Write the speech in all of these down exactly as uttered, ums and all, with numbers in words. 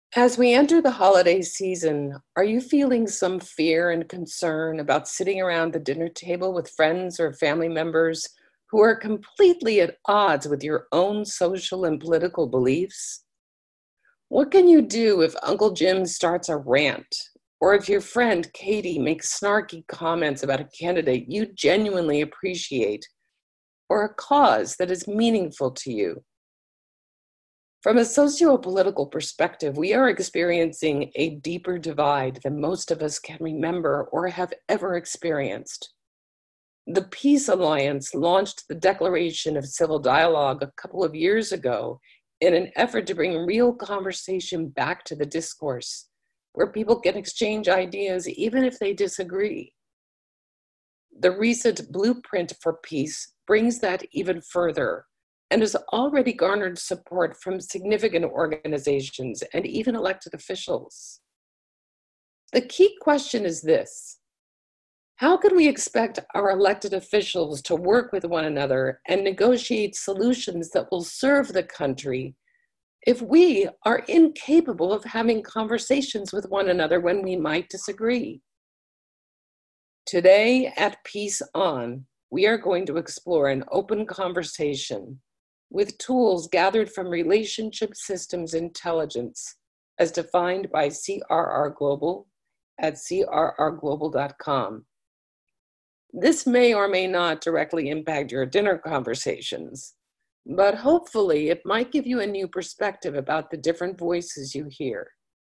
As we enter the holiday season, are you feeling some fear and concern about sitting around the dinner table with friends or family members who are completely at odds with your own social and political beliefs? What can you do if Uncle Jim starts a rant, or if your friend Katie makes snarky comments about a candidate you genuinely appreciate, or a cause that is meaningful to you? From a socio-political perspective, we are experiencing a deeper divide than most of us can remember or have ever experienced. The Peace Alliance launched the Declaration of Civil Dialogue a couple of years ago in an effort to bring real conversation back to the discourse, where people can exchange ideas even if they disagree. The recent Blueprint for Peace brings that even further and has already garnered support from significant organizations and even elected officials. The key question is this: how can we expect our elected officials to work with one another and negotiate solutions that will serve the country if we are incapable of having conversations with one another when we might disagree? Today at Peace On, we are going to explore an open conversation with tools gathered from relationship systems intelligence as defined by C R R Global at c r r global dot com. This may or may not directly impact your dinner conversations, but hopefully it might give you a new perspective about the different voices you hear.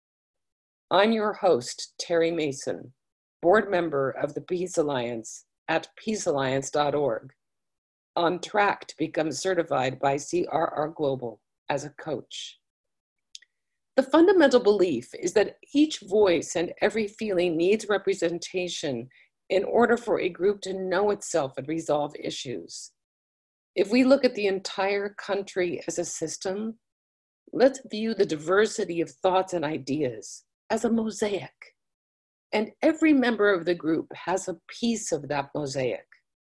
I'm your host, Terry Mason, board member of the Peace Alliance at peace alliance dot org. On track to become certified by C R R Global as a coach. The fundamental belief is that each voice and every feeling needs representation in order for a group to know itself and resolve issues. If we look at the entire country as a system, let's view the diversity of thoughts and ideas as a mosaic. And every member of the group has a piece of that mosaic.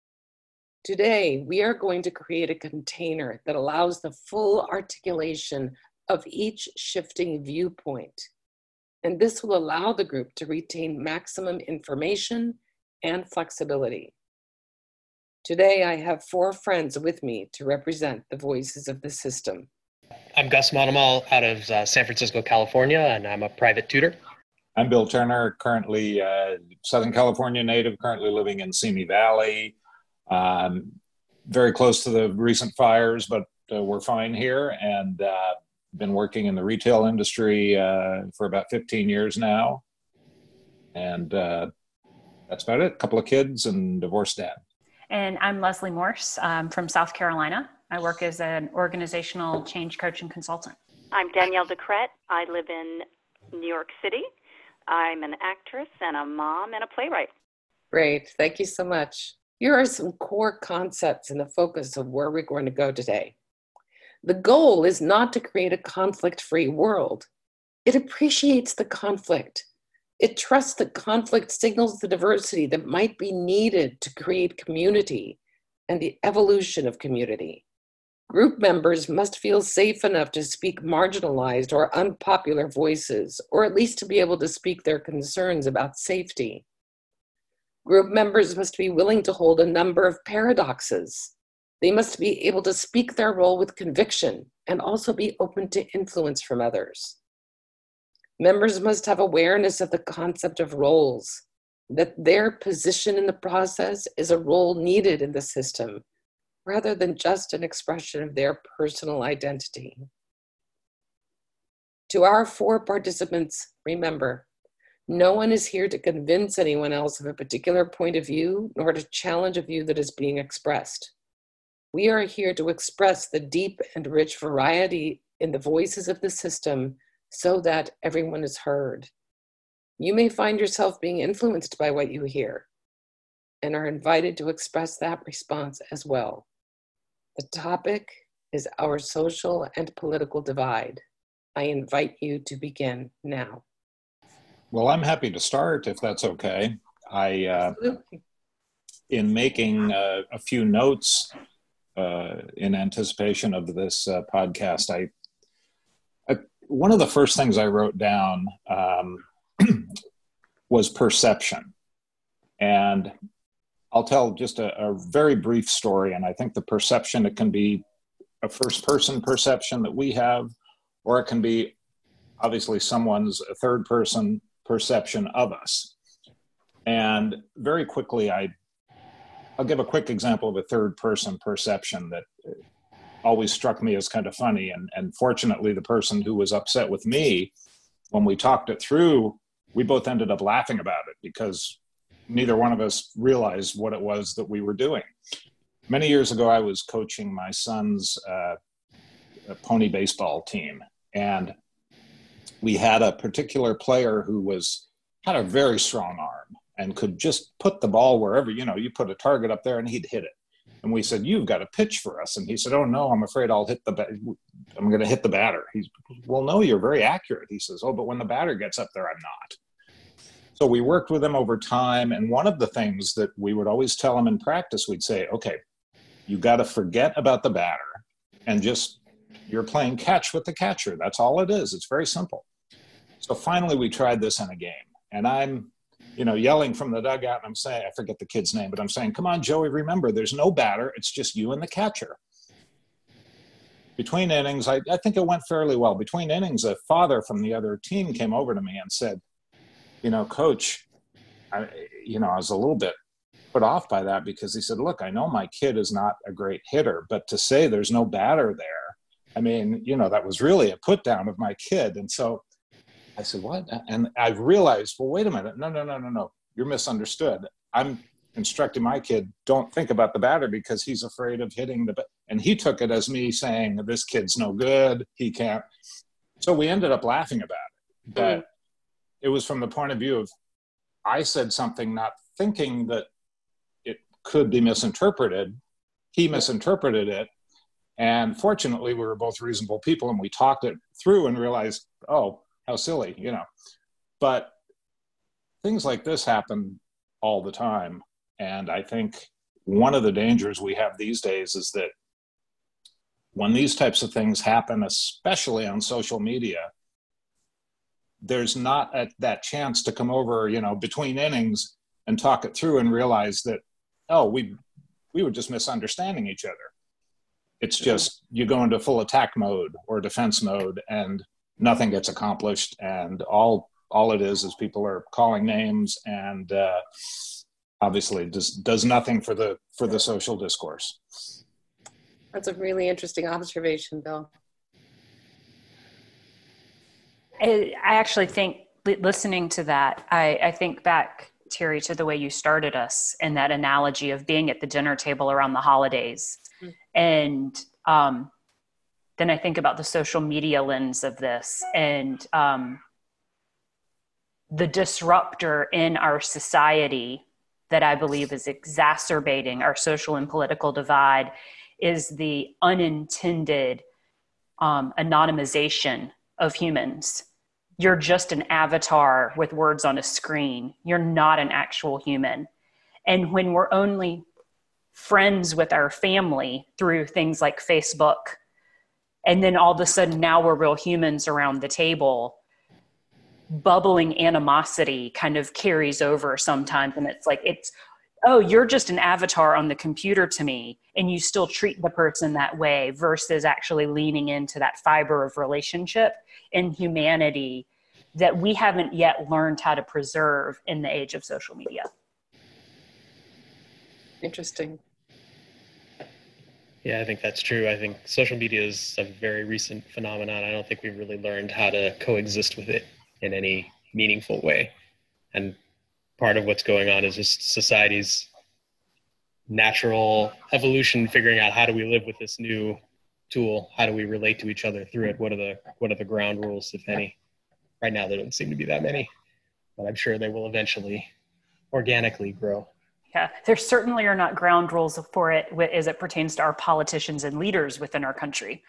Today, we are going to create a container that allows the full articulation of each shifting viewpoint. And this will allow the group to retain maximum information and flexibility. Today, I have four friends with me to represent the voices of the system. I'm Gus Monomal out of uh, San Francisco, California, and I'm a private tutor. I'm Bill Turner, currently uh, Southern California native, currently living in Simi Valley. Um, very close to the recent fires, but uh, we're fine here, and uh, been working in the retail industry uh, for about fifteen years now. And uh, that's about it. A couple of kids and divorced dad. And I'm Leslie Morse um, from South Carolina. I work as an organizational change coach and consultant. I'm Danielle Decrette. I live in New York City. I'm an actress and a mom and a playwright. Great, thank you so much. Here are some core concepts in the focus of where we're going to go today. The goal is not to create a conflict-free world. It appreciates the conflict. It trusts that conflict signals the diversity that might be needed to create community and the evolution of community. Group members must feel safe enough to speak marginalized or unpopular voices, or at least to be able to speak their concerns about safety. Group members must be willing to hold a number of paradoxes. They must be able to speak their role with conviction and also be open to influence from others. Members must have awareness of the concept of roles, that their position in the process is a role needed in the system, rather than just an expression of their personal identity. To our four participants, remember, no one is here to convince anyone else of a particular point of view, nor to challenge a view that is being expressed. We are here to express the deep and rich variety in the voices of the system so that everyone is heard. You may find yourself being influenced by what you hear and are invited to express that response as well. The topic is our social and political divide. I invite you to begin now. Well, I'm happy to start if that's okay. I, uh, in making uh, a few notes uh, in anticipation of this uh, podcast, I, I one of the first things I wrote down um, was perception. And I'll tell just a, a very brief story. And I think the perception, it can be a first person perception that we have, or it can be obviously someone's a third person perception of us. And very quickly, I, I'll give a quick example of a third person perception that always struck me as kind of funny. And, and fortunately, the person who was upset with me, when we talked it through, we both ended up laughing about it because neither one of us realized what it was that we were doing. Many years ago, I was coaching my son's uh, pony baseball team. And we had a particular player who was had a very strong arm and could just put the ball wherever, you know, you put a target up there and he'd hit it. And we said, you've got to pitch for us. And he said, oh, no, I'm afraid I'll hit the, ba- I'm going to hit the batter. He's, well, no, you're very accurate. He says, oh, but when the batter gets up there, I'm not. So we worked with him over time. And one of the things that we would always tell him in practice, we'd say, okay, you got to forget about the batter and just, you're playing catch with the catcher. That's all it is. It's very simple. So finally we tried this in a game, and I'm, you know, yelling from the dugout, and I'm saying, I forget the kid's name, but I'm saying, come on, Joey, remember, there's no batter. It's just you and the catcher. Between innings, I, I think it went fairly well. Between innings, a father from the other team came over to me and said, you know, Coach, I, you know, I was a little bit put off by that because he said, look, I know my kid is not a great hitter, but to say there's no batter there, I mean, you know, that was really a put down of my kid. And so I said, what? And I realized, well, wait a minute. No, no, no, no, no. You're misunderstood. I'm instructing my kid, don't think about the batter because he's afraid of hitting the, and he took it as me saying, this kid's no good. He can't. So we ended up laughing about it. But mm. it was from the point of view of, I said something not thinking that it could be misinterpreted. He misinterpreted it. And fortunately, we were both reasonable people and we talked it through and realized, oh, how silly, you know. But things like this happen all the time. And I think one of the dangers we have these days is that when these types of things happen, especially on social media, there's not a, that chance to come over, you know, between innings and talk it through and realize that, oh, we we were just misunderstanding each other. It's just you go into full attack mode or defense mode and nothing gets accomplished, and all all it is is people are calling names, and uh, obviously does does nothing for the for the social discourse. That's a really interesting observation, Bill. I, I actually think listening to that, I, I think back, Terry, to the way you started us and that analogy of being at the dinner table around the holidays, mm-hmm. and um, then I think about the social media lens of this and um, the disruptor in our society that I believe is exacerbating our social and political divide is the unintended um, anonymization of humans. You're just an avatar with words on a screen. You're not an actual human. And when we're only friends with our family through things like Facebook, and then all of a sudden now we're real humans around the table, bubbling animosity kind of carries over sometimes. And it's like, it's, oh, you're just an avatar on the computer to me. And you still treat the person that way versus actually leaning into that fiber of relationship and humanity that we haven't yet learned how to preserve in the age of social media. Interesting. Yeah, I think that's true. I think social media is a very recent phenomenon. I don't think we've really learned how to coexist with it in any meaningful way. And part of what's going on is just society's natural evolution, figuring out how do we live with this new tool? How do we relate to each other through it? What are the what are the ground rules, if any? Right now, there don't seem to be that many, but I'm sure they will eventually organically grow. Yeah, there certainly are not ground rules for it as it pertains to our politicians and leaders within our country.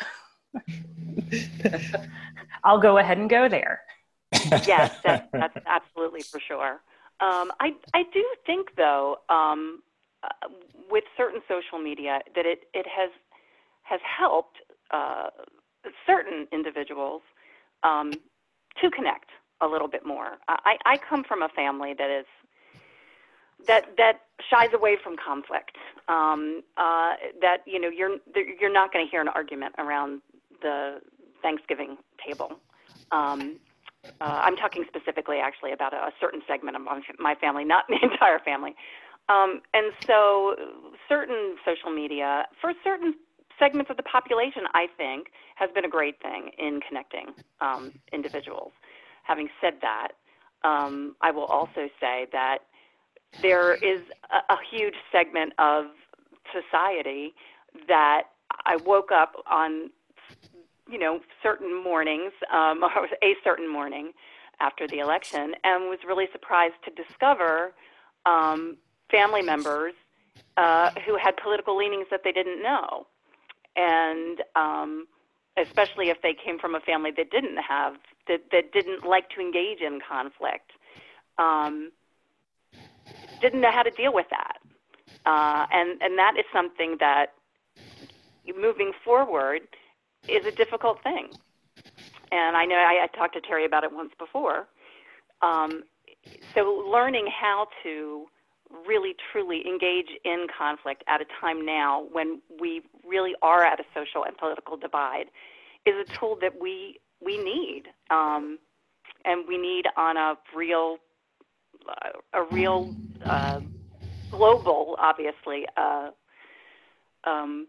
I'll go ahead and go there. Yes, that, that's absolutely for sure. Um, I, I do think, though, um, uh, with certain social media, that it, it has has helped uh, certain individuals um, to connect a little bit more. I, I come from a family that is that that shies away from conflict. Um, uh, that you know you're you're not going to hear an argument around the Thanksgiving table. Um, uh, I'm talking specifically, actually, about a, a certain segment of my, my family, not the entire family. Um, and so, certain social media for certain segments of the population, I think, has been a great thing in connecting um, individuals. Having said that, um, I will also say that there is a, a huge segment of society that I woke up on, you know, certain mornings, um, or a certain morning after the election, and was really surprised to discover um, family members uh, who had political leanings that they didn't know. And um, especially if they came from a family that didn't have, that, that didn't like to engage in conflict, um, didn't know how to deal with that. Uh, and, and that is something that, moving forward, is a difficult thing. And I know I, I talked to Terry about it once before. Um, so learning how to really, truly engage in conflict at a time now when we really are at a social and political divide is a tool that we we need, um, and we need on a real, uh, a real uh, global, obviously, uh, um,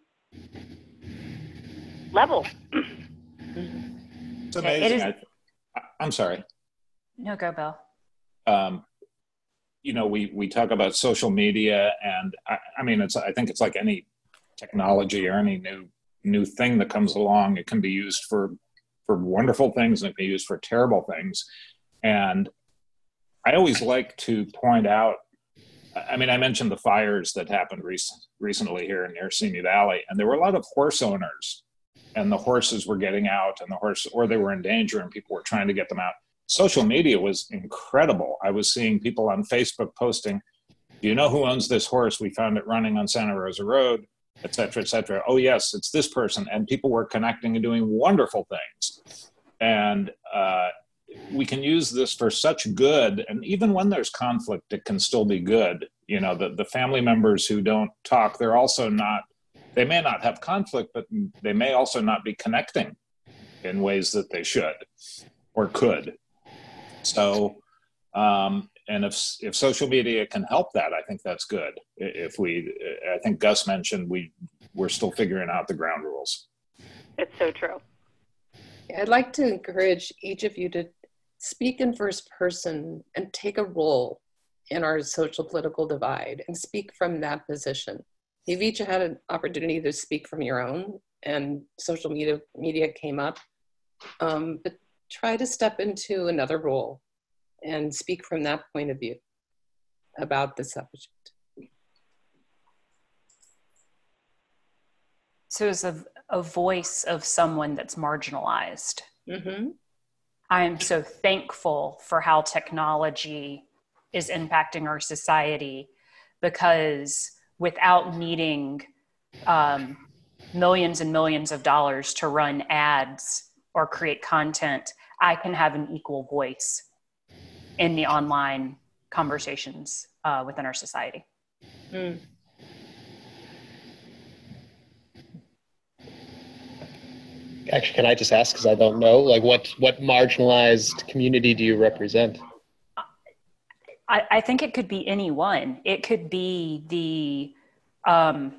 level. It's amazing. It is, I, I'm sorry. No, go, Bill. Um, you know, we, we talk about social media, and I, I mean, it's, I think it's like any technology or any new, new thing that comes along. It can be used for, for wonderful things, and it can be used for terrible things. And I always like to point out, I mean, I mentioned the fires that happened rec- recently here near Simi Valley, and there were a lot of horse owners, and the horses were getting out, and the horse, or they were in danger, and people were trying to get them out. Social media was incredible. I was seeing people on Facebook posting, do you know who owns this horse? We found it running on Santa Rosa Road, et cetera, et cetera. Oh, yes, it's this person. And people were connecting and doing wonderful things. And uh, we can use this for such good. And even when there's conflict, it can still be good. You know, the, the family members who don't talk, they're also not, they may not have conflict, but they may also not be connecting in ways that they should or could. So, um, and if if social media can help that, I think that's good. If we, I think Gus mentioned we we're still figuring out the ground rules. It's so true. I'd like to encourage each of you to speak in first person and take a role in our social political divide and speak from that position. You've each had an opportunity to speak from your own, and social media media came up, um, but try to step into another role and speak from that point of view about the subject. So as a, a voice of someone that's marginalized, Mm-hmm. I am so thankful for how technology is impacting our society, because without needing um, millions and millions of dollars to run ads or create content, I can have an equal voice in the online conversations uh, within our society. Mm. Actually, can I just ask, because I don't know, like what, what marginalized community do you represent? I, I think it could be anyone. It could be the um,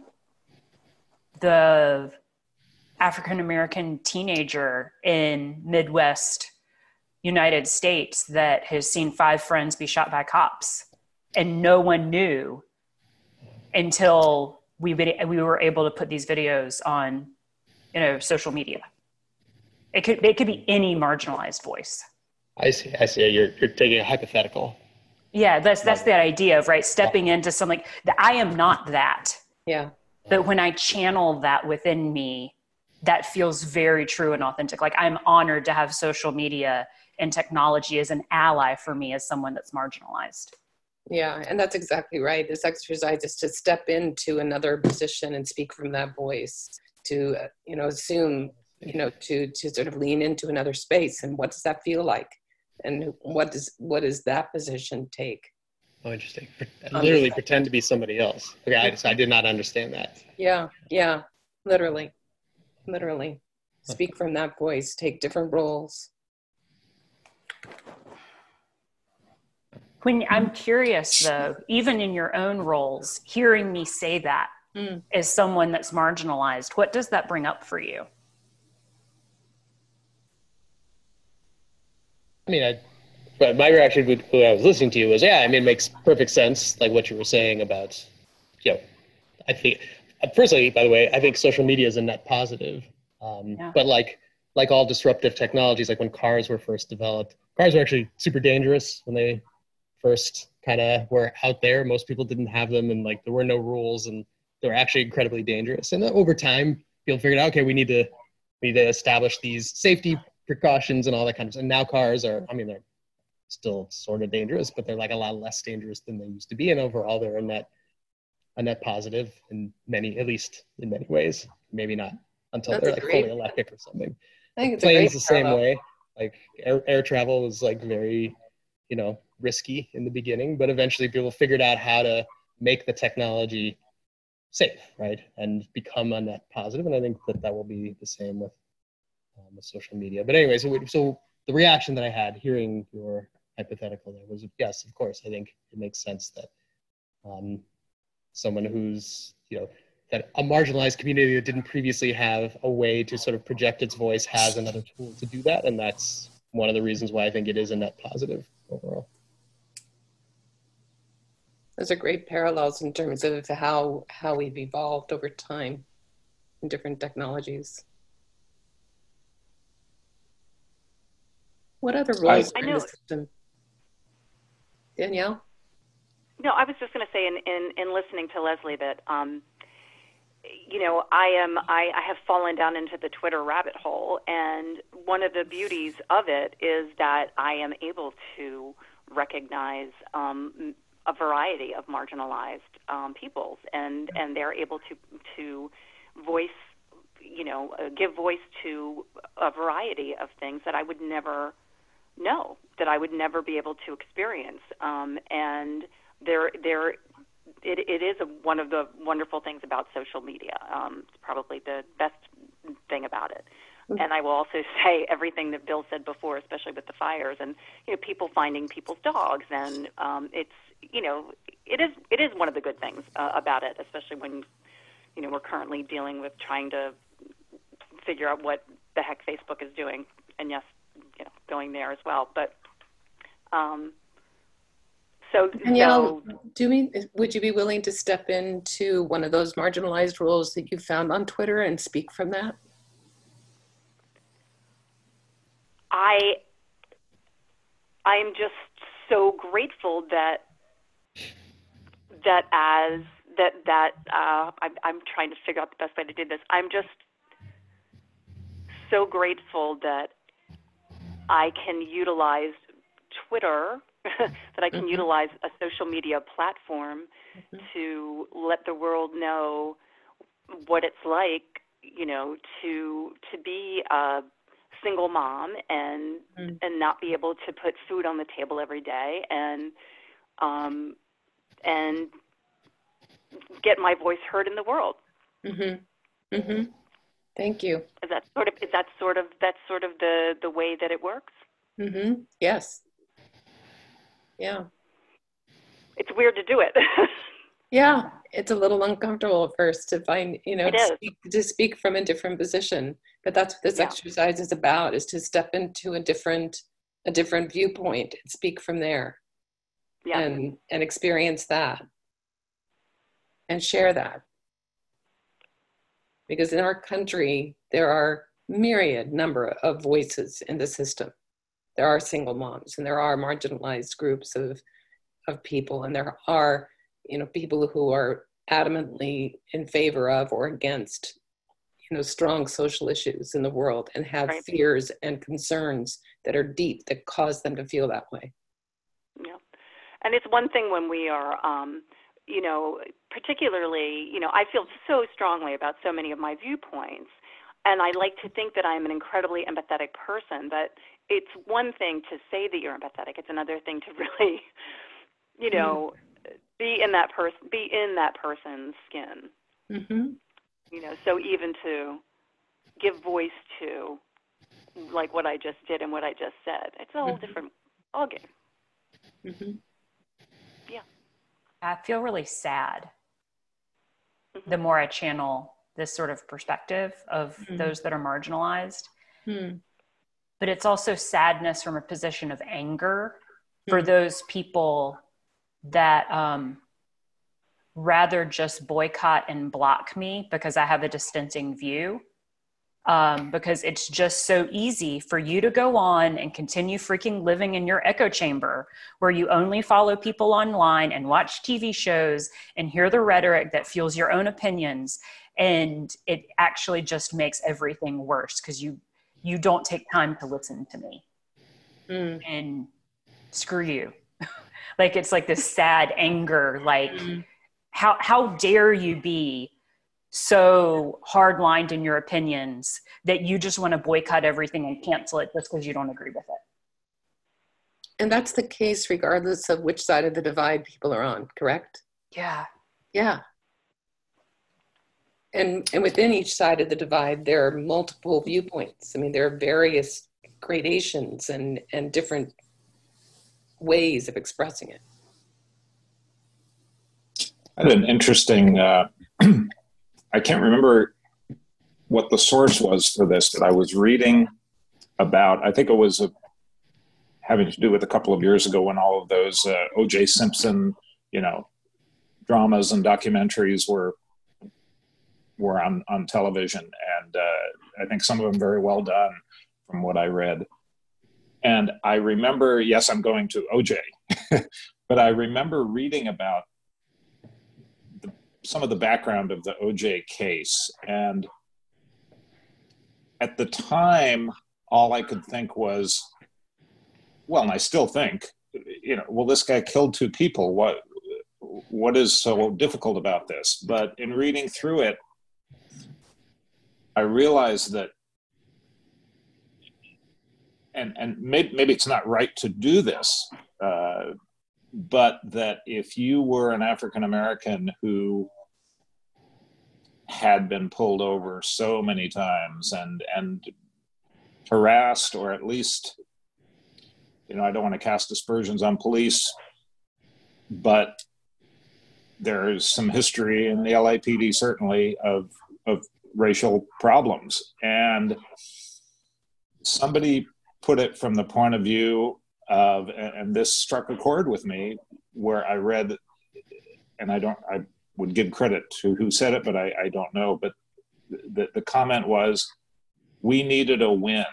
the African-American teenager in Midwest United States that has seen five friends be shot by cops, and no one knew until we we were able to put these videos on, you know, social media. It could it could be any marginalized voice. I see. I see. You're you're taking a hypothetical. Yeah, that's that's the idea of, right, stepping into something that I am not that. Yeah. But when I channel that within me, that feels very true and authentic. Like, I'm honored to have social media and technology as an ally for me as someone that's marginalized. Yeah, and that's exactly right. This exercise is to step into another position and speak from that voice, to, uh, you know, assume you know, to, to sort of lean into another space. And what does that feel like? And what does, what does that position take? Oh, interesting. Literally pretend to be somebody else. Okay, I, just, I did not understand that. Yeah, yeah, literally, literally. Speak from that voice, take different roles. When I'm curious though, even in your own roles, hearing me say that mm. as someone that's marginalized, what does that bring up for you? I mean, I, but my reaction when I was listening to you was, yeah, I mean, it makes perfect sense, like what you were saying about, you know, I think, personally, by the way, I think social media is a net positive. Um, yeah. But like, like all disruptive technologies, like when cars were first developed, cars were actually super dangerous when they first kind of were out there. Most people didn't have them, and like there were no rules, and they were actually incredibly dangerous. And over time, people figured out, okay, we need to we need to establish these safety precautions and all that kind of stuff. And now cars are, I mean, they're still sort of dangerous, but they're like a lot less dangerous than they used to be. And overall, they're a net a net positive in many, at least in many ways. Maybe not until That's they're like great, fully electric or something. I think it's Planes the same parallel. way. Like air, air travel was like very, you know, risky in the beginning, but eventually people figured out how to make the technology safe, right? And become a net positive. And I think that that will be the same with, um, with social media. But anyway, so, so the reaction that I had hearing your hypothetical there was, yes, of course, I think it makes sense that um, someone who's, you know, that a marginalized community that didn't previously have a way to sort of project its voice has another tool to do that. And that's one of the reasons why I think it is a net positive overall. Those are great parallels in terms of how, how we've evolved over time in different technologies. What other roles I, are I in know. the system? Danielle? No, I was just going to say in, in, in listening to Leslie that, um, you know, I am I, I have fallen down into the Twitter rabbit hole, and one of the beauties of it is that I am able to recognize um, a variety of marginalized um, peoples, and, and they're able to to voice, you know, uh, give voice to a variety of things that I would never know, that I would never be able to experience, um, and there there. It, it is a, one of the wonderful things about social media. Um, it's probably the best thing about it. Mm-hmm. And I will also say everything that Bill said before, especially with the fires and, you know, people finding people's dogs. And um, it's, you know, it is it is one of the good things uh, about it, especially when, you know, we're currently dealing with trying to figure out what the heck Facebook is doing. And yes, you know, going there as well. But um So, Danielle, so, do me, would you be willing to step into one of those marginalized roles that you found on Twitter and speak from that? I, I'm just so grateful that, that as, that, that, uh, I'm, I'm trying to figure out the best way to do this. I'm just so grateful that I can utilize Twitter that I can mm-hmm. utilize a social media platform mm-hmm. to let the world know what it's like, you know, to to be a single mom and mm-hmm. and not be able to put food on the table every day, and um and get my voice heard in the world. Mm-hmm. Mm-hmm. Thank you. Is that sort of is that sort of that's sort of the the way that it works? Mm-hmm. Yes. Yeah. It's weird to do it. Yeah, it's a little uncomfortable at first to find, you know, to speak, to speak from a different position. But that's what this yeah. exercise is about, is to step into a different, a different viewpoint and speak from there. Yeah. And, and experience that and share that. Because in our country, there are myriad number of voices in the system. There are single moms, and there are marginalized groups of, of people, and there are, you know, people who are adamantly in favor of or against, you know, strong social issues in the world, and have right. fears and concerns that are deep that cause them to feel that way. Yeah, and it's one thing when we are, um, you know, particularly, you know, I feel so strongly about so many of my viewpoints. and I like to think that I'm an incredibly empathetic person, but it's one thing to say that you're empathetic. It's another thing to really, you know, mm-hmm. be in that person, be in that person's skin. Mm-hmm. You know, so even to give voice to, like what I just did and what I just said, it's a whole mm-hmm. different ballgame. Mm-hmm. Yeah. I feel really sad mm-hmm. the more I channel this sort of perspective of mm-hmm. those that are marginalized. Mm-hmm. But it's also sadness from a position of anger for mm-hmm. those people that um, rather just boycott and block me because I have a dissenting view. Um, because it's just so easy for you to go on and continue freaking living in your echo chamber where you only follow people online and watch T V shows and hear the rhetoric that fuels your own opinions. And it actually just makes everything worse because you, you don't take time to listen to me. Mm. And screw you. Like, it's like this sad anger, like mm. how, how dare you be so hard-lined in your opinions that you just want to boycott everything and cancel it just because you don't agree with it. And that's the case regardless of which side of the divide people are on, correct? Yeah. Yeah. And and within each side of the divide, there are multiple viewpoints. I mean, there are various gradations and, and different ways of expressing it. I had an interesting... Uh, I can't remember what the source was for this, but I was reading about, I think it was a, having to do with a couple of years ago when all of those uh, O J Simpson, you know, dramas and documentaries were were on, on television. And uh, I think some of them very well done from what I read. And I remember, yes, I'm going to O J, but I remember reading about some of the background of the O J case. And at the time, all I could think was, well, and I still think, you know, well, this guy killed two people. What, what is so difficult about this? But in reading through it, I realized that, and, and maybe, maybe it's not right to do this, uh, but that if you were an African-American who had been pulled over so many times and, and harassed, or at least, you know, I don't want to cast aspersions on police, but there's some history in the L A P D, certainly, of, of racial problems. And somebody put it from the point of view of, and this struck a chord with me, where I read, and I don't, I would give credit to who said it, but I, I don't know. But the, the comment was, we needed a win.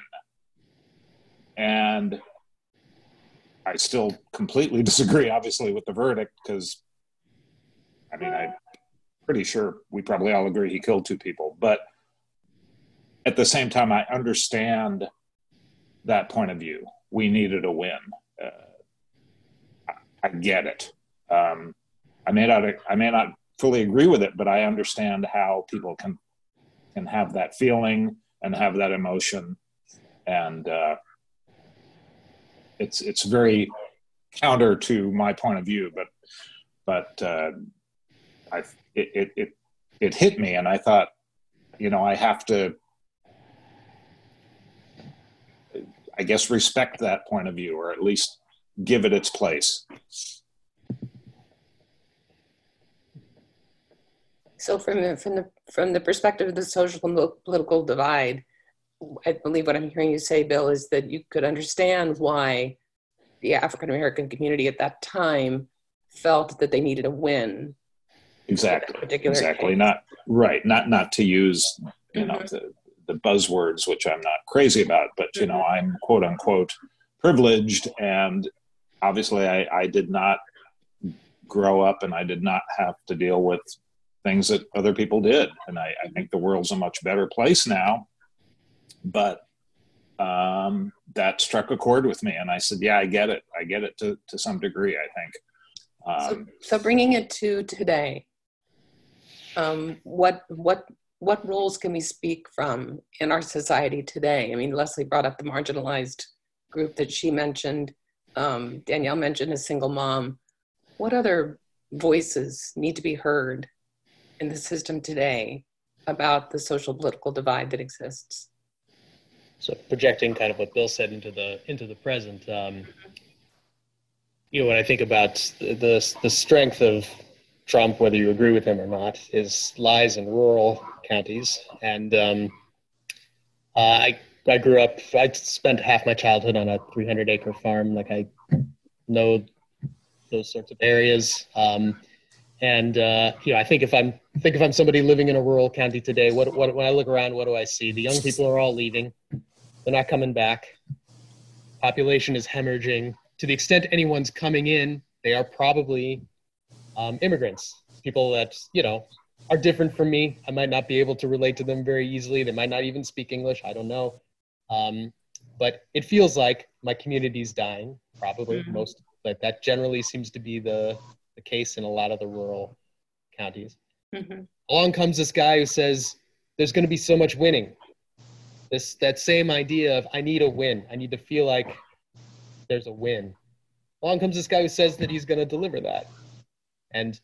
And I still completely disagree, obviously, with the verdict, because, I mean, I'm pretty sure we probably all agree he killed two people. But at the same time, I understand that point of view. We needed a win. Uh, I, I get it. Um, I may not. I may not fully agree with it, but I understand how people can can have that feeling and have that emotion, and uh, it's it's very counter to my point of view. But but uh, I it, it it it hit me, and I thought, you know, I have to, I guess, respect that point of view, or at least give it its place. So from the, from the, from the perspective of the social and political divide, I believe what I'm hearing you say, Bill, is that you could understand why the African-American community at that time felt that they needed a win. Exactly. Exactly. Case. Not right. Not, not to use, you mm-hmm. know, the, the buzzwords, which I'm not crazy about, but, you mm-hmm. know, I'm quote unquote privileged. And obviously I, I did not grow up and I did not have to deal with things that other people did. And I, I think the world's a much better place now, but um, that struck a chord with me. And I said, yeah, I get it. I get it to, to some degree, I think. Um, so, so bringing it to today, um, what, what what roles can we speak from in our society today? I mean, Leslie brought up the marginalized group that she mentioned. Um, Danielle mentioned a single mom. What other voices need to be heard in the system today about the social political divide that exists? So projecting kind of what Bill said into the into the present, um, you know, when I think about the, the the strength of Trump, whether you agree with him or not, is lies in rural counties. And um, uh, I I grew up. I spent half my childhood on a three hundred acre farm. Like I know those sorts of areas. Um, and uh, you know, I think if I'm think if I'm somebody living in a rural county today, what what when I look around, what do I see? The young people are all leaving. They're not coming back. Population is hemorrhaging. To the extent anyone's coming in, they are probably um, immigrants, people that, you know, are different from me. I might not be able to relate to them very easily. They might not even speak English. I don't know. Um, but it feels like my community's dying, probably mm-hmm. most, but that generally seems to be the, the case in a lot of the rural counties. Mm-hmm. Along comes this guy who says, there's going to be so much winning. This that same idea of I need a win. I need to feel like there's a win. Along comes this guy who says that he's going to deliver that, and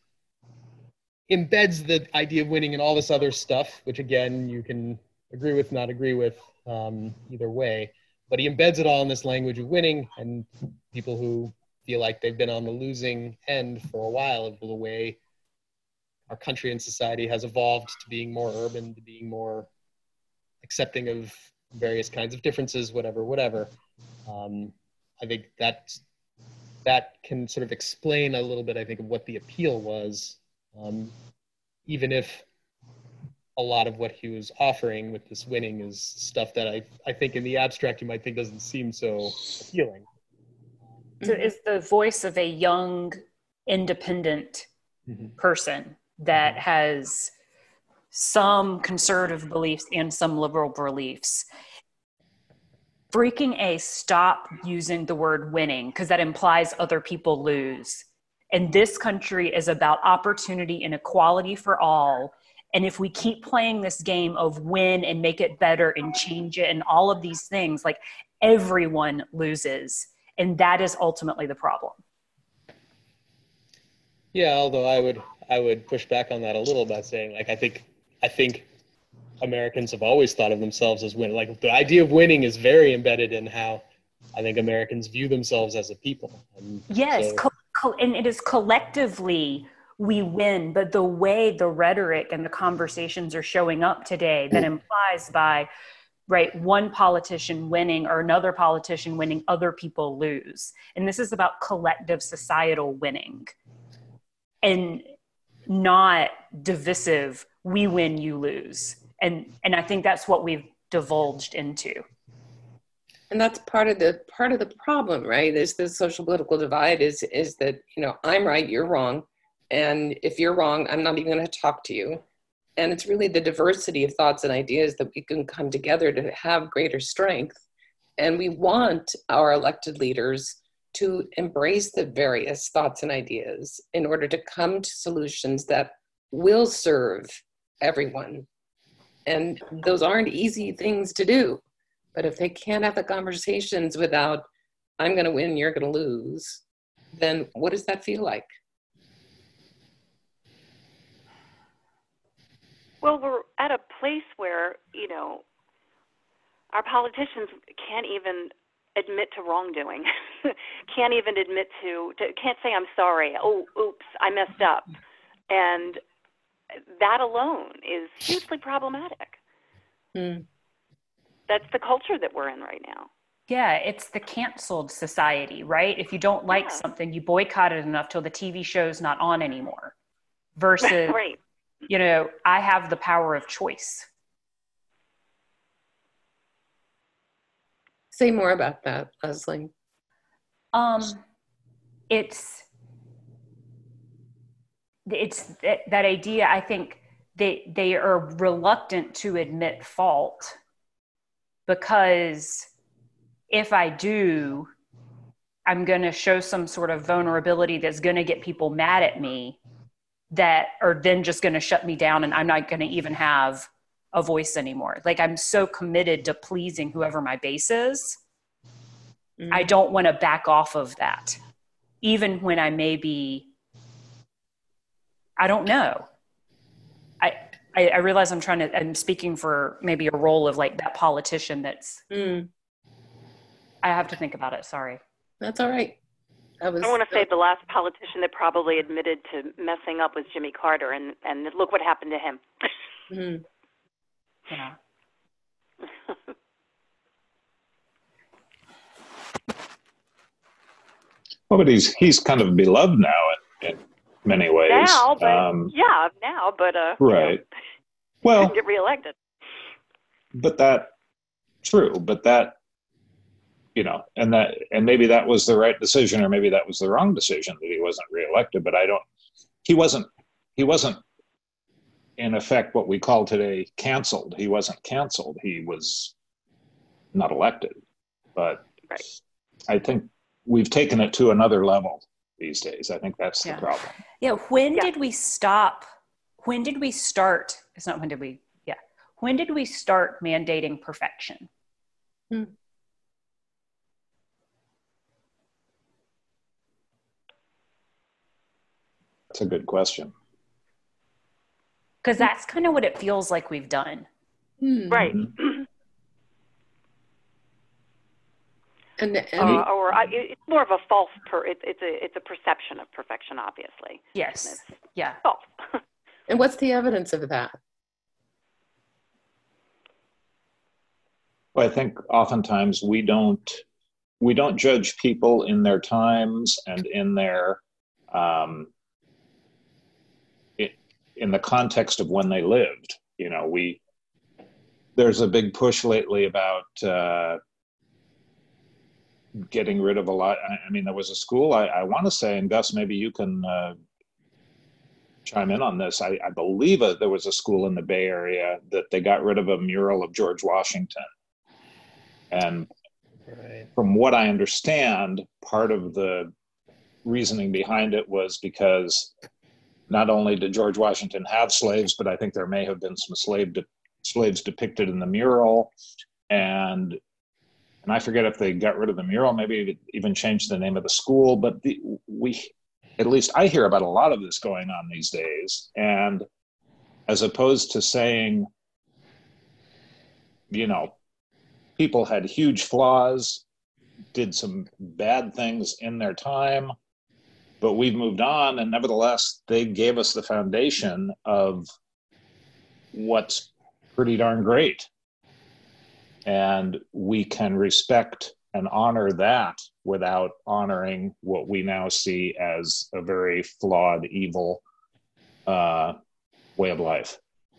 embeds the idea of winning in all this other stuff, which again you can agree with, not agree with, um, either way. But he embeds it all in this language of winning, and people who feel like they've been on the losing end for a while of the way our country and society has evolved to being more urban, to being more accepting of various kinds of differences, whatever, whatever. Um, I think that that can sort of explain a little bit, I think, of what the appeal was, um, even if a lot of what he was offering with this winning is stuff that I, I think in the abstract you might think doesn't seem so appealing. So it's the voice of a young, independent mm-hmm. person that mm-hmm. has some conservative beliefs and some liberal beliefs. Freaking A, stop using the word winning, because that implies other people lose. And this country is about opportunity and equality for all. And if we keep playing this game of win and make it better and change it and all of these things, like everyone loses. And that is ultimately the problem. Yeah, although I would I would push back on that a little by saying, like, I think I think Americans have always thought of themselves as winning. Like the idea of winning is very embedded in how I think Americans view themselves as a people. And yes, so, co- co- and it is collectively we win, but the way the rhetoric and the conversations are showing up today that implies by, right, one politician winning or another politician winning, other people lose. And this is about collective societal winning and not divisive, we win, you lose. And and I think that's what we've divulged into. And that's part of the part of the problem, right? Is the social political divide is is that, you know, I'm right, you're wrong. And if you're wrong, I'm not even going to talk to you. And it's really the diversity of thoughts and ideas that we can come together to have greater strength. And we want our elected leaders to embrace the various thoughts and ideas in order to come to solutions that will serve everyone. And those aren't easy things to do. But if they can't have the conversations without, I'm going to win, you're going to lose, then what does that feel like? Well, we're at a place where, you know, our politicians can't even admit to wrongdoing, can't even admit to, to, can't say, I'm sorry, oh, oops, I messed up. And that alone is hugely problematic. Mm. That's the culture that we're in right now. Yeah, it's the canceled society, right? If you don't like yeah. something, you boycott it enough till the T V show's not on anymore. Versus, right. you know, I have the power of choice. Say more about that, Leslie. Um, it's it's that, that idea. I think they they are reluctant to admit fault because if I do, I'm going to show some sort of vulnerability that's going to get people mad at me that are then just going to shut me down, and I'm not going to even have a voice anymore. Like I'm so committed to pleasing whoever my base is. Mm-hmm. I don't want to back off of that. Even when I may be, I don't know. I, I, I realize I'm trying to, I'm speaking for maybe a role of like that politician that's, mm. I have to think about it. Sorry. That's all right. I, was, I want to say the last politician that probably admitted to messing up was Jimmy Carter, and, and look what happened to him. Mm-hmm. Yeah. Well, but he's he's kind of beloved now in, in many ways. Now, but um, yeah, now, but uh, right. You know, well, get reelected. But that true. But that you know, and that and maybe that was the right decision, or maybe that was the wrong decision that he wasn't reelected. But I don't. He wasn't. He wasn't. In effect, what we call today canceled. He wasn't canceled. He was not elected. But right. I think we've taken it to another level these days. I think that's yeah. the problem. Yeah. When yeah. did we stop? When did we start? It's not when did we, yeah. When did we start mandating perfection? Hmm. That's a good question. Because that's kind of what it feels like we've done. Hmm. Right. Mm-hmm. And, and uh, or I, it's more of a false. Per, it, it's a it's a perception of perfection, obviously. Yes. Yeah. False. And what's the evidence of that? Well, I think oftentimes we don't we don't judge people in their times and in their um, it, in the context of when they lived. You know, we there's a big push lately about. Uh, getting rid of a lot. I mean, there was a school, I, I want to say, and Gus, maybe you can uh, chime in on this. I, I believe uh, there was a school in the Bay Area that they got rid of a mural of George Washington. And right. From what I understand, part of the reasoning behind it was because not only did George Washington have slaves, but I think there may have been some slave de- slaves depicted in the mural. And And I forget if they got rid of the mural, maybe even changed the name of the school, but the, we, at least I hear about a lot of this going on these days. And as opposed to saying, you know, people had huge flaws, did some bad things in their time, but we've moved on, and nevertheless, they gave us the foundation of what's pretty darn great. And we can respect and honor that without honoring what we now see as a very flawed, evil uh, way of life.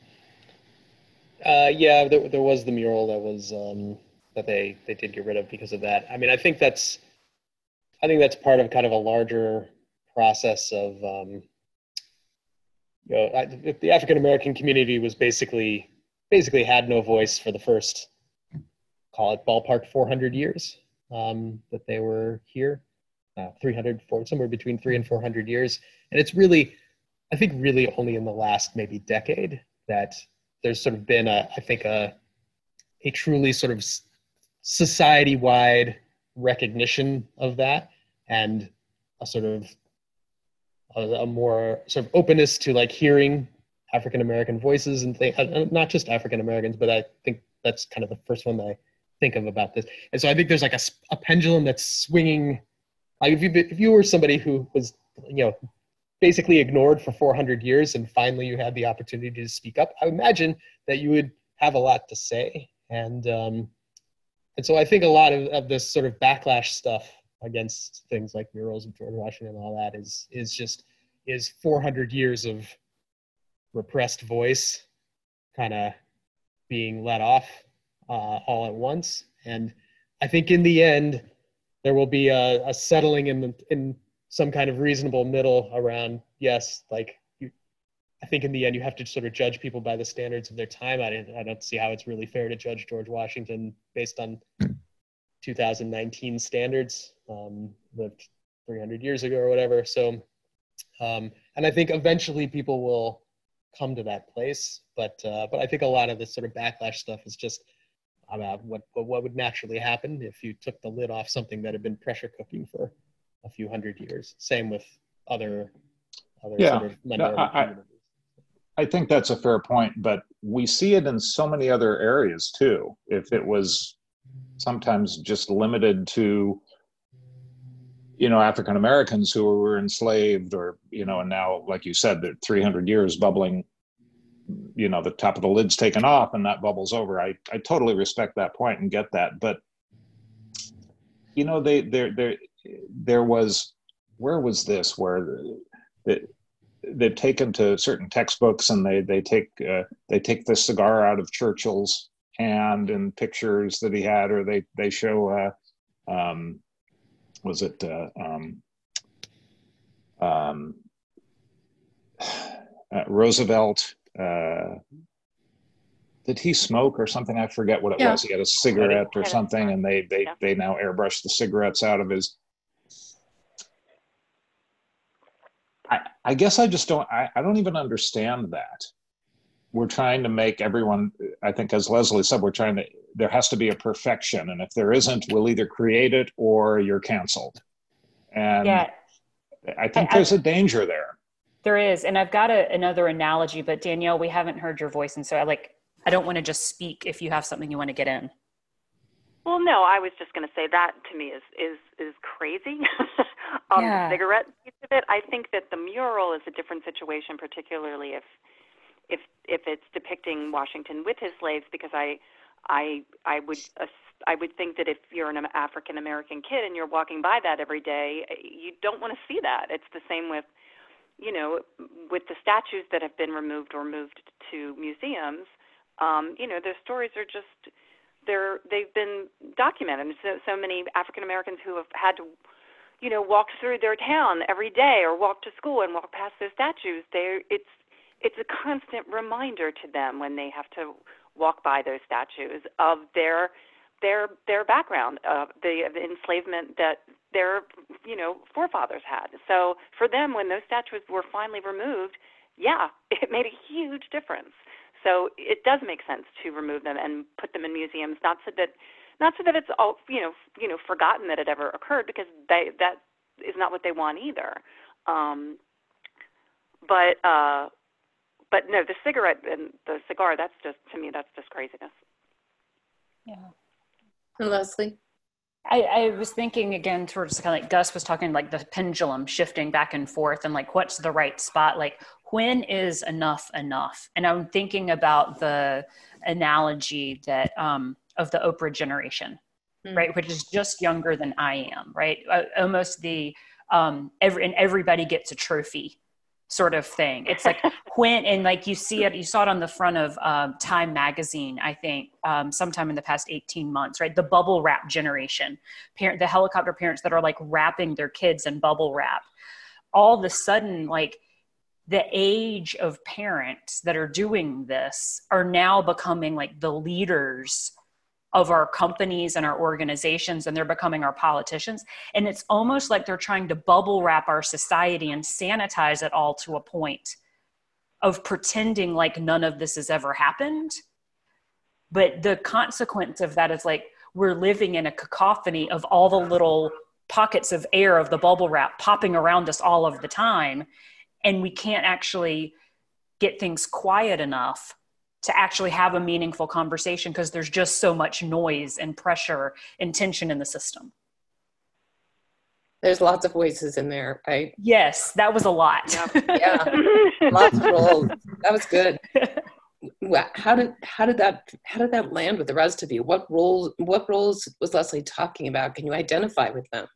Uh, yeah, there, there was the mural that was um, that they, they did get rid of because of that. I mean, I think that's I think that's part of kind of a larger process of um, you know, I, the African American community was basically basically had no voice for the first. Call it ballpark four hundred years um, that they were here, uh, three hundred, four, somewhere between three and four hundred years. And it's really, I think really only in the last maybe decade that there's sort of been a, I think a, a truly sort of society-wide recognition of that and a sort of a, a more sort of openness to like hearing African-American voices and things, not just African-Americans, but I think that's kind of the first one that I think of about this. And so I think there's like a, a pendulum that's swinging. Like if you if you were somebody who was, you know, basically ignored for four hundred years and finally you had the opportunity to speak up, I imagine that you would have a lot to say. And um, and so I think a lot of, of this sort of backlash stuff against things like murals of George Washington and all that is is just is four hundred years of repressed voice kind of being let off uh, all at once. And I think in the end, there will be a, a settling in the, in some kind of reasonable middle around, yes, like you, I think in the end, you have to sort of judge people by the standards of their time. I, didn't, I don't see how it's really fair to judge George Washington based on two thousand nineteen standards, um, lived three hundred years ago or whatever. So, um, and I think eventually people will come to that place. But uh, but I think a lot of this sort of backlash stuff is just about what what would naturally happen if you took the lid off something that had been pressure cooking for a few hundred years. Same with other other Yeah. sort of minority No, I, communities. I think that's a fair point, but we see it in so many other areas too. If it was sometimes just limited to, you know, African Americans who were enslaved, or, you know, and now, like you said, they're three hundred years bubbling, you know, the top of the lid's taken off and that bubbles over. I, I totally respect that point and get that. But, you know, they, there, there, there was, where was this, where the, the they've taken to certain textbooks and they they take uh, they take the cigar out of Churchill's hand in pictures that he had, or they they show uh, um, was it uh, um, um, uh, Roosevelt? Uh, did he smoke or something? I forget what it Yeah. was. He had a cigarette or something, and they they Yeah. they now airbrush the cigarettes out of his. I, I guess I just don't, I, I don't even understand that. We're trying to make everyone, I think as Leslie said, we're trying to, there has to be a perfection. And if there isn't, we'll either create it or you're canceled. And Yeah, I think I- there's a danger there. there is. And I've got a, another analogy, but Danielle, we haven't heard your voice. And so I like, I don't want to just speak if you have something you want to get in. Well, no, I was just going to say that to me is is is crazy. um, Yeah. The cigarette piece of it. I think that the mural is a different situation, particularly if if if it's depicting Washington with his slaves, because I I I would ass- I would think that if you're an African American kid and you're walking by that every day, you don't want to see that. It's the same with, you know, with the statues that have been removed or moved to museums. Um, you know, their stories are just they're they've been documented. And so so many African Americans who have had to, you know, walk through their town every day or walk to school and walk past those statues. They it's it's a constant reminder to them when they have to walk by those statues of their their their background, of the, the enslavement that their, you know, forefathers had. So for them, when those statues were finally removed, yeah, it made a huge difference. So it does make sense to remove them and put them in museums, not so that not so that it's all, you know, you know, forgotten that it ever occurred, because they, that is not what they want either. Um, but uh, but no, the cigarette and the cigar, that's just, to me, that's just craziness. Yeah. And Leslie? I, I was thinking again, towards kind of like Gus was talking, like the pendulum shifting back and forth and like, what's the right spot? Like, when is enough enough? And I'm thinking about the analogy that um, of the Oprah generation, mm. right? Which is just younger than I am, right? Uh, almost the, um, every, and everybody gets a trophy sort of thing. It's like when, and like you see it, you saw it on the front of um, Time magazine, I think, um, sometime in the past eighteen months, right? The bubble wrap generation, parent, the helicopter parents that are like wrapping their kids in bubble wrap. All of a sudden, like the age of parents that are doing this are now becoming like the leaders of our companies and our organizations, and they're becoming our politicians. And it's almost like they're trying to bubble wrap our society and sanitize it all to a point of pretending like none of this has ever happened. But the consequence of that is like, we're living in a cacophony of all the little pockets of air of the bubble wrap popping around us all of the time. And we can't actually get things quiet enough to actually have a meaningful conversation because there's just so much noise and pressure and tension in the system. There's lots of voices in there, right? Yes, that was a lot. Yeah, lots of roles. That was good. How did how did that how did that land with the rest of you? What roles what roles was Leslie talking about? Can you identify with them?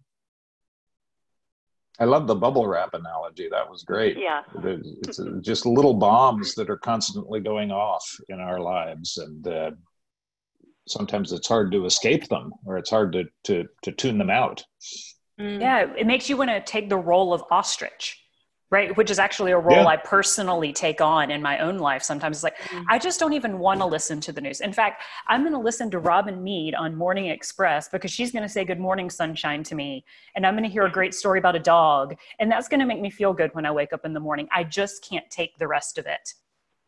I love the bubble wrap analogy. That was great. Yeah. It's just little bombs that are constantly going off in our lives. And uh, sometimes it's hard to escape them, or it's hard to, to, to tune them out. Yeah, it makes you want to take the role of ostrich, right? Which is actually a role Yeah. I personally take on in my own life. Sometimes it's like, mm-hmm. I just don't even want to listen to the news. In fact, I'm going to listen to Robin Mead on Morning Express because she's going to say good morning sunshine to me. And I'm going to hear a great story about a dog. And that's going to make me feel good when I wake up in the morning. I just can't take the rest of it.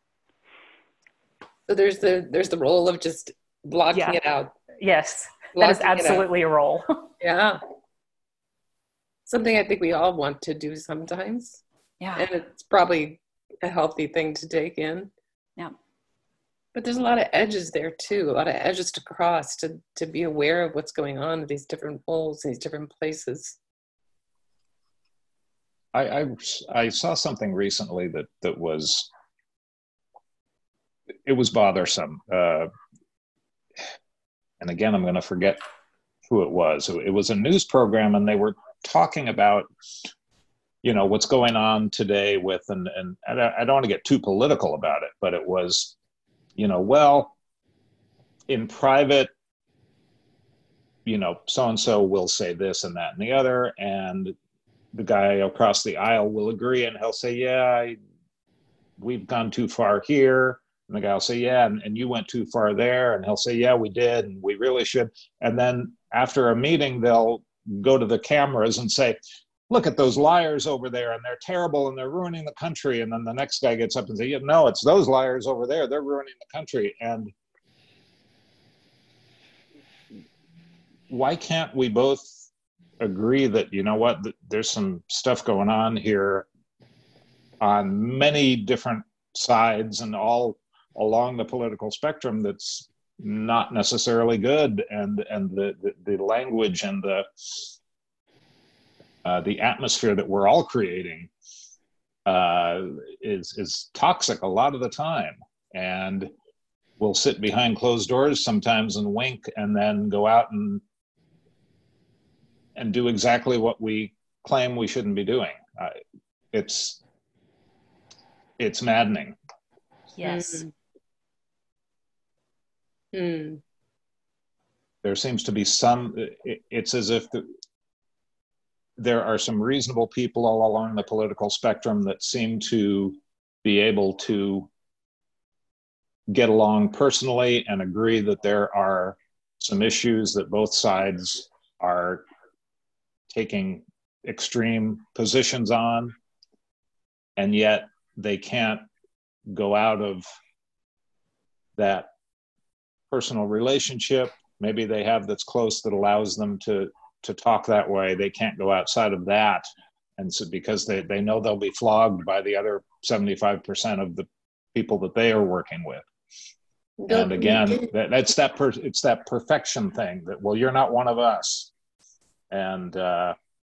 So there's the there's the role of just blocking Yeah. it out. Yes, Blocking that is absolutely a role. Yeah. Something I think we all want to do sometimes. Yeah. And it's probably a healthy thing to take in. Yeah. But there's a lot of edges there too, a lot of edges to cross to, to be aware of what's going on in these different roles, these different places. I, I, I saw something recently that, that was, it was bothersome. Uh, and again, I'm going to forget who it was. It was a news program, and they were talking about, you know, what's going on today with, and, and I don't want to get too political about it, but it was, you know, well, in private, you know, so-and-so will say this and that and the other, and the guy across the aisle will agree, and he'll say, yeah, I, we've gone too far here. And the guy will say, yeah, and, and you went too far there. And he'll say, yeah, we did, and we really should. And then after a meeting, they'll go to the cameras and say, look at those liars over there, and they're terrible, and they're ruining the country. And then the next guy gets up and says, yeah, no, it's those liars over there. They're ruining the country. And why can't we both agree that, you know what, there's some stuff going on here on many different sides and all along the political spectrum that's not necessarily good, and and the the, the language and the uh, the atmosphere that we're all creating uh, is is toxic a lot of the time, and we'll sit behind closed doors sometimes and wink, and then go out and and do exactly what we claim we shouldn't be doing. Uh, it's it's maddening. Yes. Mm. There seems to be some, it, it's as if the, there are some reasonable people all along the political spectrum that seem to be able to get along personally and agree that there are some issues that both sides are taking extreme positions on, and yet they can't go out of that personal relationship maybe they have that's close that allows them to to talk that way. They can't go outside of that, and so because they they know they'll be flogged by the other seventy-five percent of the people that they are working with. And again, that, that's that per, it's that perfection thing that, well, you're not one of us, and uh,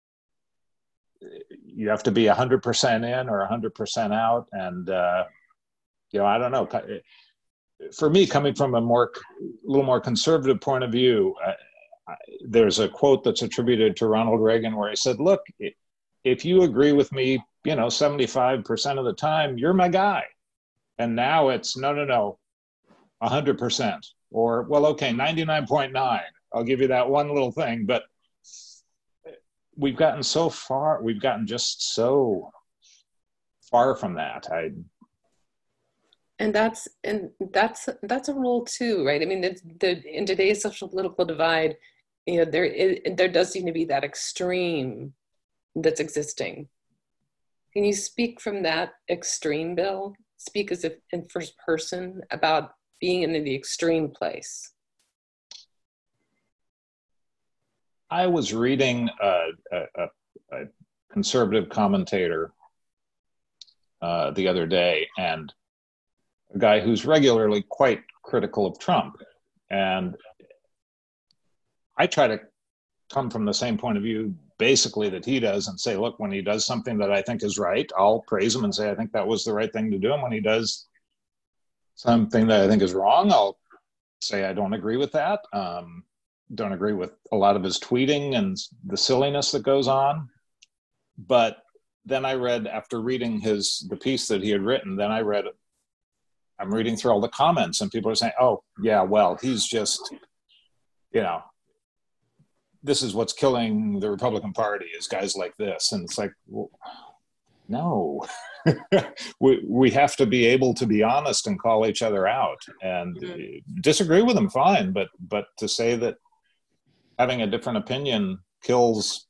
you have to be one hundred percent in or one hundred percent out. And uh, you know, I don't know. For me, coming from a more, a little more conservative point of view, uh, I, there's a quote that's attributed to Ronald Reagan where he said, "Look, if you agree with me, you know, seventy-five percent of the time, you're my guy." And now it's no, no, no, one hundred percent, or well, okay, ninety-nine point nine. I'll give you that one little thing, but we've gotten so far. We've gotten just so far from that. I. And that's and that's that's a role too, right? I mean, the, the in today's social political divide, you know, there is, there does seem to be that extreme that's existing. Can you speak from that extreme, Bill? Speak as if in first person about being in the extreme place. I was reading a, a, a conservative commentator uh, the other day, and a guy who's regularly quite critical of Trump. And I try to come from the same point of view, basically, that he does, and say, look, when he does something that I think is right, I'll praise him and say, I think that was the right thing to do. And when he does something that I think is wrong, I'll say, I don't agree with that. Um, don't agree with a lot of his tweeting and the silliness that goes on. But then I read, after reading his, the piece that he had written, then I read, I'm reading through all the comments, and people are saying, oh, yeah, well, he's just, you know, this is what's killing the Republican Party, is guys like this. And it's like, well, no, we, we have to be able to be honest and call each other out, and mm-hmm. disagree with them, fine. But, but to say that having a different opinion kills,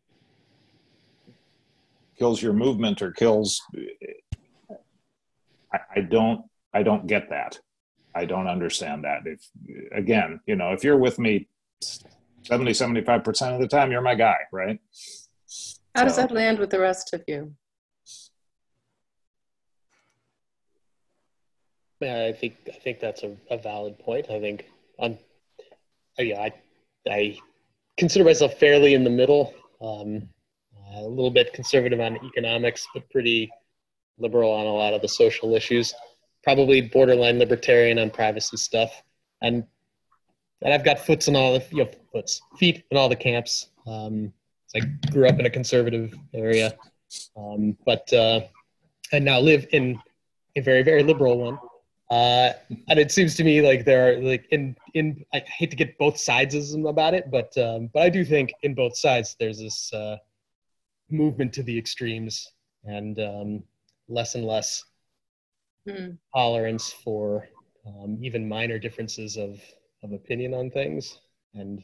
kills your movement or kills, I, I don't, I don't get that. I don't understand that. If, again, you know, if you're with me seventy, seventy-five percent of the time, you're my guy, right? How So, does that land with the rest of you? Yeah, I think I think that's a, a valid point. I think I'm, yeah, I I consider myself fairly in the middle. Um, a little bit conservative on economics, but pretty liberal on a lot of the social issues. Probably borderline libertarian on privacy stuff, and and I've got foots in all the you know, foots feet in all the camps. Um, I grew up in a conservative area, um, but uh, I now live in a very very liberal one. Uh, and it seems to me like there are like in in I hate to get both sides about it, but um, but I do think in both sides there's this uh, movement to the extremes and um, less and less Hmm. tolerance for um, even minor differences of of opinion on things, and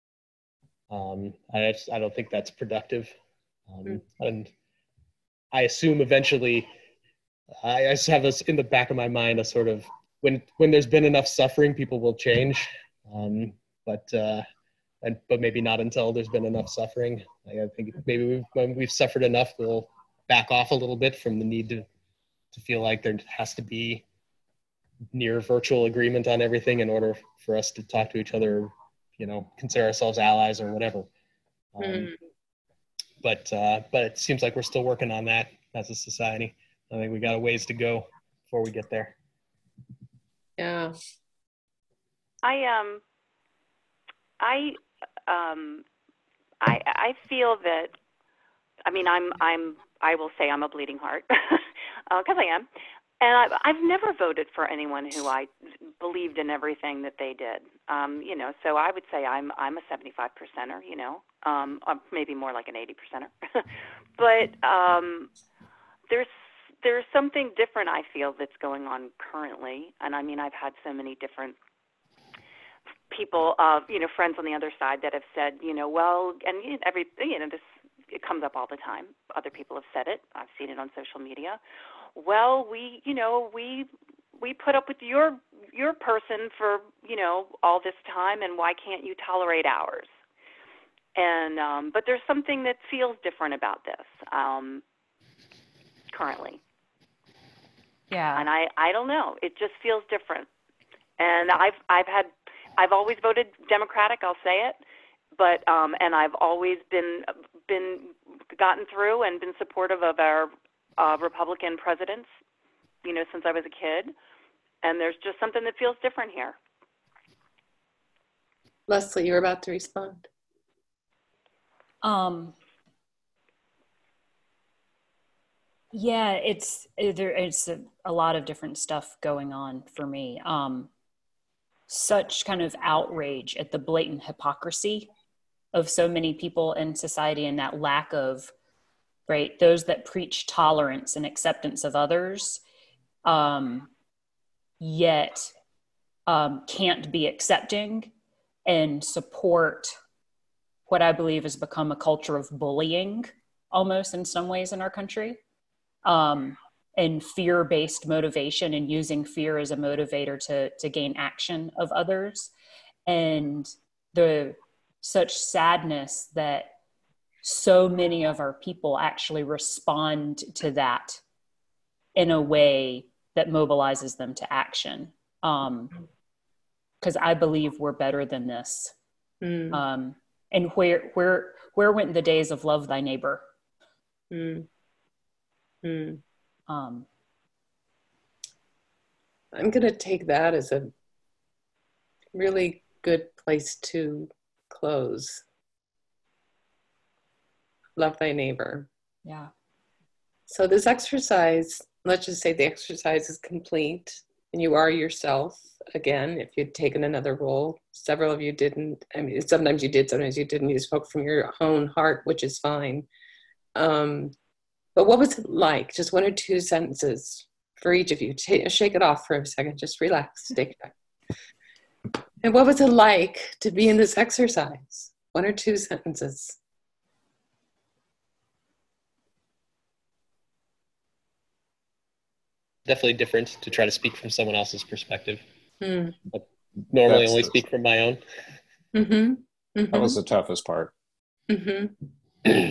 um, I just, I don't think that's productive. Um, Hmm. And I assume eventually I just have this in the back of my mind, a sort of when when there's been enough suffering, people will change, um, but uh, and but maybe not until there's been enough suffering. Like, I think maybe we've when we've suffered enough, we'll back off a little bit from the need to to feel like there has to be near virtual agreement on everything in order for us to talk to each other, you know, consider ourselves allies or whatever. Um, Hmm. but uh, but it seems like we're still working on that as a society. I think we got a ways to go before we get there. Yeah. I um I um I I feel that I mean I'm I'm I will say I'm a bleeding heart because uh, I am, and I've I've never voted for anyone who I believed in everything that they did. Um, you know, so I would say I'm I'm a seventy-five percenter. You know, um, or maybe more like an eighty percenter. But um, there's there's something different I feel that's going on currently, and I mean I've had so many different people, uh, you know, friends on the other side that have said, you know, well, and you know, every, you know, this, it comes up all the time. Other people have said it. I've seen it on social media. Well, we, you know, we, we put up with your, your person for, you know, all this time, and why can't you tolerate ours? And, um, but there's something that feels different about this, um, currently. Yeah. And I, I don't know. It just feels different. And I've, I've had, I've always voted Democratic. I'll say it, but um, and I've always been been gotten through and been supportive of our uh, Republican presidents, you know, since I was a kid. And there's just something that feels different here. Leslie, you're about to respond. Um. Yeah, it's there. It's a, a lot of different stuff going on for me. Um. Such kind of outrage at the blatant hypocrisy of so many people in society, and that lack of, right, those that preach tolerance and acceptance of others, um, yet um, can't be accepting and support what I believe has become a culture of bullying, almost in some ways in our country. Um, and fear-based motivation, and using fear as a motivator to, to gain action of others. And the such sadness that so many of our people actually respond to that in a way that mobilizes them to action. Um, because I believe we're better than this. Mm. Um, and where, where, where went the days of love thy neighbor? Mm. Mm. Um, I'm going to take that as a really good place to close. Love thy neighbor. yeah. So this exercise, let's just say the exercise is complete and you are yourself again. If you'd taken another role, several of you didn't. I mean, sometimes you did, sometimes you didn't. You spoke from your own heart, which is fine. Um, but what was it like? Just one or two sentences for each of you. T- shake it off for a second. Just relax. Take it back. And what was it like to be in this exercise? One or two sentences. Definitely different to try to speak from someone else's perspective. Mm. I normally That's only the- speak from my own. Mm-hmm. Mm-hmm. That was the toughest part. Mm-hmm.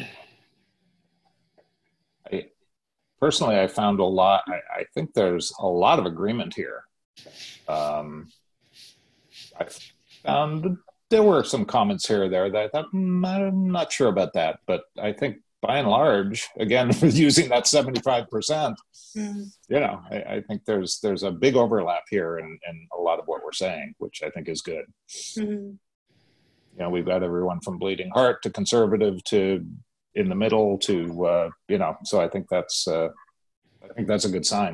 I, personally, I found a lot. I, I think there's a lot of agreement here. Um, I found there were some comments here or there that I thought, mm, I'm not sure about that. But I think by and large, again, using that seventy-five percent, Mm-hmm. you know, I, I think there's there's a big overlap here in, in a lot of what we're saying, which I think is good. Mm-hmm. You know, we've got everyone from bleeding heart to conservative to in the middle to, uh, you know, so I think that's, uh, I think that's a good sign.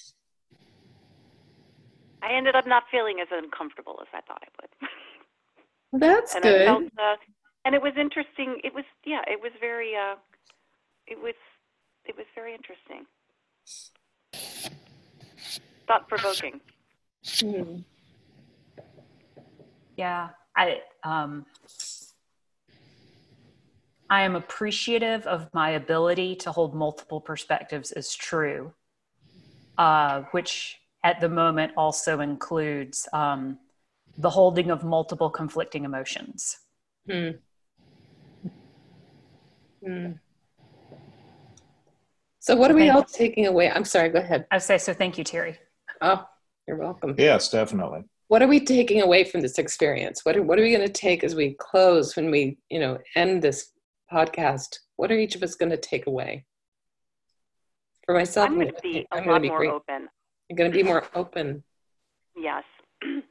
I ended up not feeling as uncomfortable as I thought I would. That's and good. I felt, uh, and it was interesting. It was, yeah, it was very, uh, it was, it was very interesting. Thought provoking. Mm. Yeah, I um, I am appreciative of my ability to hold multiple perspectives as true, uh, which at the moment also includes um, the holding of multiple conflicting emotions. Mm. Mm. So what are we Thank all you. taking away? I'm sorry, go ahead. I say so. Thank you, Terry. Oh, you're welcome. Yes, definitely. What are we taking away from this experience? What are, what are we going to take as we close, when we, you know, end this podcast? What are each of us going to take away? For myself, I'm going to be a I'm lot gonna be more great. open. I'm going to be more open. Yes. I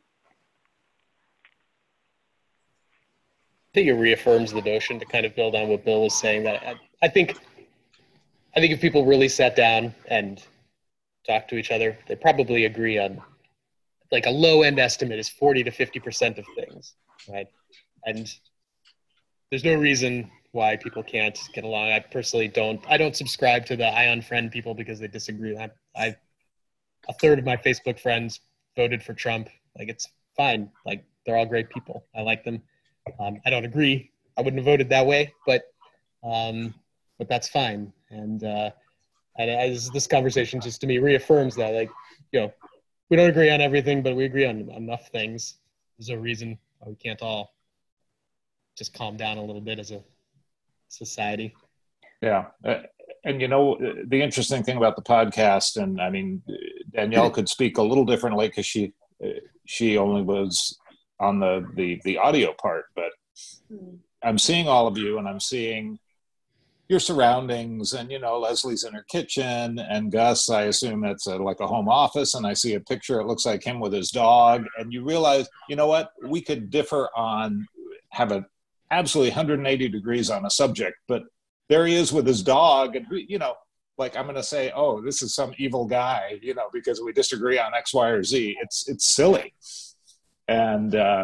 think it reaffirms the notion, to kind of build on what Bill was saying, that I, I think I think if people really sat down and talked to each other, they probably agree on, like, a low end estimate is forty to fifty percent of things, right? And there's no reason why people can't get along. I personally don't, I don't subscribe to the I unfriend people because they disagree. I, I, a third of my Facebook friends voted for Trump. Like, it's fine. Like, they're all great people. I like them. Um, I don't agree. I wouldn't have voted that way, but um, but that's fine. And uh, and as this conversation just to me reaffirms that, like, you know, we don't agree on everything, but we agree on enough things. There's no reason why we can't all just calm down a little bit as a society. Yeah. Uh, and, you know, the interesting thing about the podcast, and I mean, Danielle could speak a little differently because she, she only was on the, the, the audio part, but I'm seeing all of you, and I'm seeing your surroundings, and, you know, Leslie's in her kitchen, and Gus, I assume it's a, like a home office, and I see a picture, it looks like him with his dog, and you realize, you know what, we could differ on, have a absolutely one hundred eighty degrees on a subject, but there he is with his dog, and we, you know, like, I'm going to say, oh, this is some evil guy, you know, because we disagree on X, Y, or Z. It's, it's silly. And uh,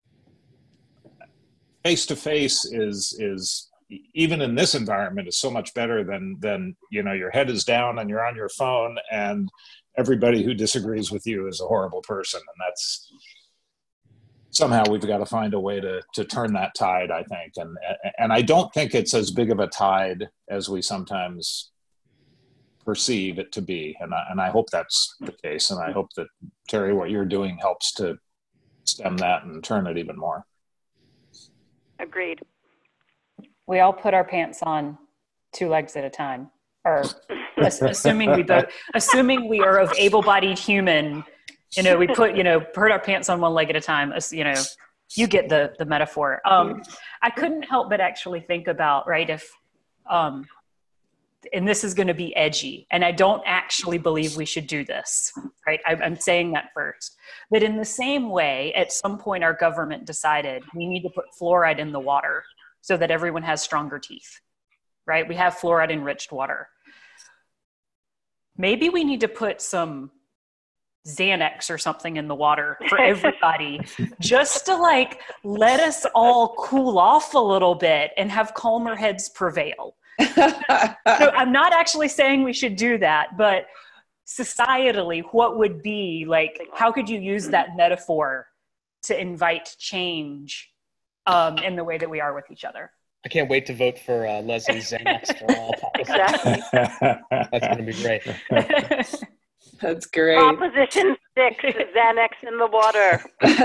face-to-face is, is, even in this environment, is so much better than, than, you know, your head is down and you're on your phone and everybody who disagrees with you is a horrible person. And that's, somehow we've got to find a way to, to turn that tide, I think. And, and I don't think it's as big of a tide as we sometimes perceive it to be. And I, and I hope that's the case. And I hope that, Terry, what you're doing helps to stem that and turn it even more. Agreed. We all put our pants on two legs at a time, or assuming we both, assuming we are of able-bodied human, you know, we put, you know, put our pants on one leg at a time, as, you know, you get the, the metaphor. Um, I couldn't help but actually think about, right, if, um, and this is going to be edgy, and I don't actually believe we should do this, right? I, I'm saying that first. But in the same way, at some point, our government decided we need to put fluoride in the water so that everyone has stronger teeth, right? We have fluoride enriched water. Maybe we need to put some Xanax or something in the water for everybody, just to, like, let us all cool off a little bit and have calmer heads prevail. So I'm not actually saying we should do that, but societally, what would be, like, how could you use that metaphor to invite change um, in the way that we are with each other? I can't wait to vote for uh, Leslie Xanax for all policies. Exactly. That's going to be great. That's great. Proposition Six, Xanax in the water.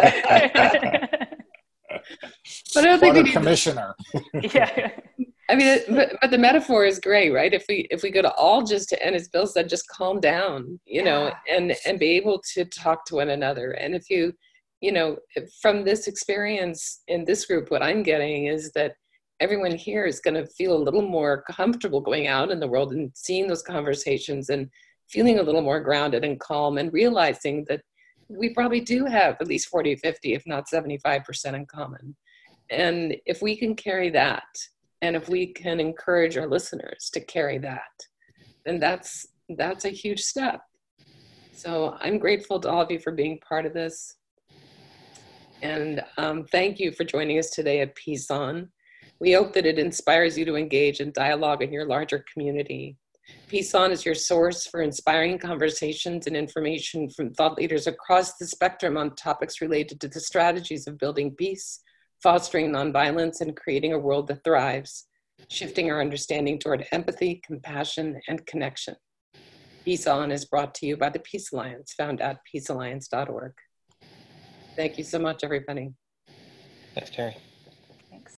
But I don't think What we a need, commissioner. Yeah. I mean, it- but, but the metaphor is great, right? If we if we could all just, and as Bill said, just calm down, you know, Yeah. and and be able to talk to one another. And if you, you know, from this experience in this group, what I'm getting is that everyone here is going to feel a little more comfortable going out in the world and seeing those conversations and feeling a little more grounded and calm and realizing that we probably do have at least forty, fifty, if not seventy-five percent in common. And if we can carry that, and if we can encourage our listeners to carry that, then that's that's a huge step. So I'm grateful to all of you for being part of this. And um, thank you for joining us today at Peace On. We hope that it inspires you to engage in dialogue in your larger community. Peace On is your source for inspiring conversations and information from thought leaders across the spectrum on topics related to the strategies of building peace, fostering nonviolence, and creating a world that thrives, shifting our understanding toward empathy, compassion, and connection. Peace On is brought to you by the Peace Alliance, found at peace alliance dot org. Thank you so much, everybody. Thanks, Terry.